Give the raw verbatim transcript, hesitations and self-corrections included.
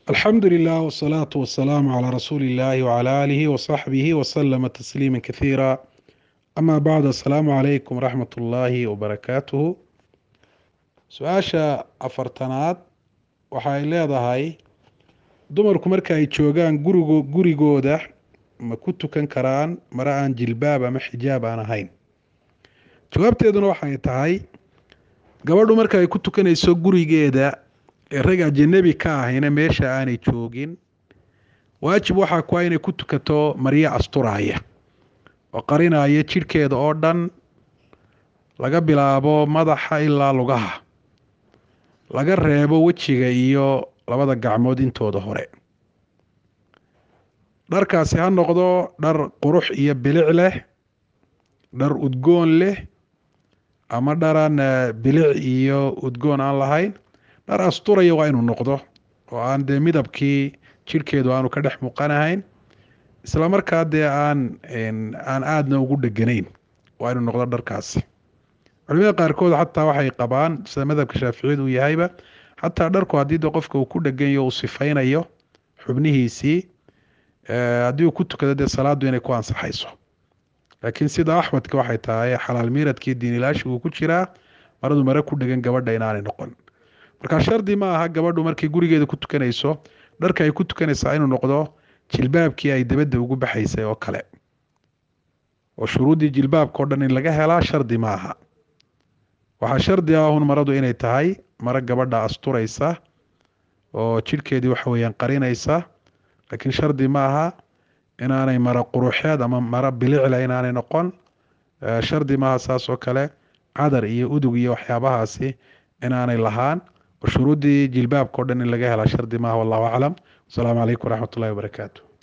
الحمد لله والصلاة والسلام على رسول الله وعلى آله وصحبه وسلم تسليما كثيرا. أما بعد، السلام عليكم ورحمة الله وبركاته. su-aasha afartanaad waxay leedahay dumarku marka ay joogaan gurigo gurigooda ma ku tukan karaan mara aan jilbaab ama xijaab aan ahayn? jawaabteeduna waxay tahay gabadhu marka ay ku tukanayso gurigeeda ee rag ajnabi ka ahayna meesha aanay joogin, waajib waxaa ku ah inay ku tukato maryo asturaaya oo qarinaya jidhkeeda oo dhan, laga bilaabo madaxa ilaa lugaha, laga reebo wejiga iyo labada gacmood intooda hore. dharkaasi ha noqdo dhar qurux iyo bilic leh, dhar udgoon leh, ama dharan bilic iyo udgoon aan lahayn. dhar asturaya waa inuu noqdo oo aan dee midabkii jidhkeedu aanu ka dhex muuqanahayn, isla markaa dee aan aan aadna ugu dheganayn. waa inuu noqdo dharkaasi. culimada qaarkood xataa waxay qabaan, sida madhabka shaaficiyadu uu yahayba, xataa dharku haddii de qofka uu ku dheganyo uu sifaynayo xubnihiisii, haddii uu ku tukado dee salaadu inay ku ansaxayso. laakiin sida axwadka waxay tahay xalaal miiradkii diinilaashi uu ku jiraa maradu mare ku dhegan gabadha inaanay noqon. marka shardi ma aha gabadhu markay gurigeeda ku tukanayso dharka ay ku tukanaysaa inuu noqdo jilbaabkii ay dabadda ugu baxaysay oo kale, oo shuruuddii jilbaabka oo dhan in laga helaa shardi ma aha. waxaa shardi ah un maradu inay tahay maro gabadha asturaysa oo jidhkeedii waxa weeyaan qarinaysa, laakiin shardi ma aha inaanay maro quruxeed ama maro bilicla inaanay noqon. shardi maaha saas oo kale cadar iyo udug iyo waxyaabahaasi inaanay lahaan, oo shuruuddii jilbaabka oo dhan in laga helaa shardi maaha. wallahu aclam. wasalaamu calaykum waraxmat ullahi wabarakaatu.